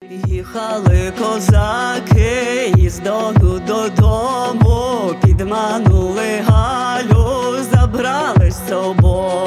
Їхали козаки із Дону додому, підманули Галю, забрали з собою.